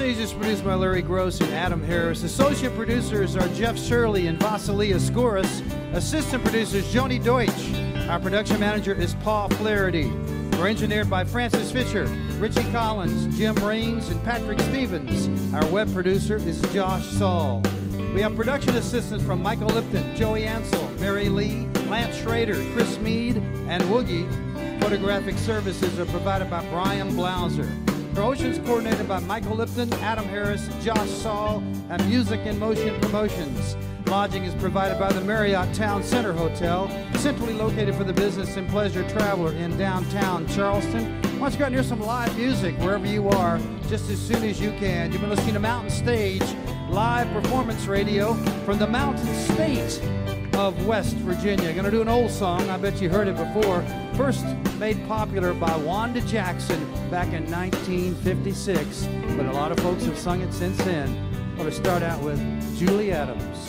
Stage is produced by Larry Gross and Adam Harris. Associate producers are Jeff Shirley and Vasilia Skouras. Assistant producers Joni Deutsch. Our production manager is Paul Flaherty. We're engineered by Francis Fisher, Richie Collins, Jim Raines, and Patrick Stevens. Our web producer is Josh Saul. We have production assistants from Michael Lipton, Joey Ansel, Mary Lee, Lance Schrader, Chris Mead, and Woogie. Photographic services are provided by Brian Blauser. Promotions coordinated by Michael Lipton, Adam Harris, Josh Saul, and Music in Motion Promotions. Lodging is provided by the Marriott Town Center Hotel, centrally located for the business and pleasure traveler in downtown Charleston. Why don't you go out and hear some live music wherever you are, just as soon as you can. You've been listening to Mountain Stage, live performance radio from the Mountain State of West Virginia. Gonna do an old song, I bet you heard it before. First made popular by Wanda Jackson back in 1956, but a lot of folks have sung it since then. I'm gonna start out with Julie Adams.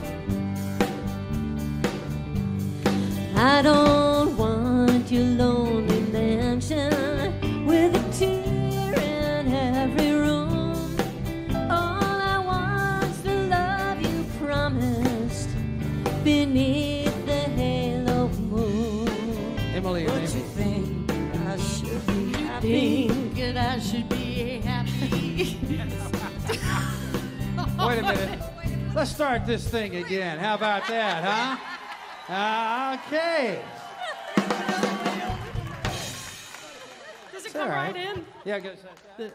I don't want your lonely mansion with a tear in every room. All I want's the love you promised beneath the halo moon. Emily, don't you think I should be happy? Think I should be happy. Wait a minute. Let's start this thing again. How about that, huh? Okay. Does it come right in? Yeah, it goes like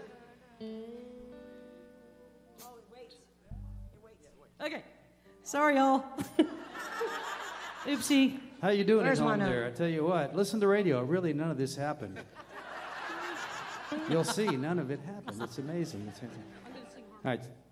that. Okay. Sorry, y'all. Oopsie. How you doing Where's at my home note? there? I tell you what, listen to the radio. Really, none of this happened. You'll see, none of it happened. It's amazing. All right.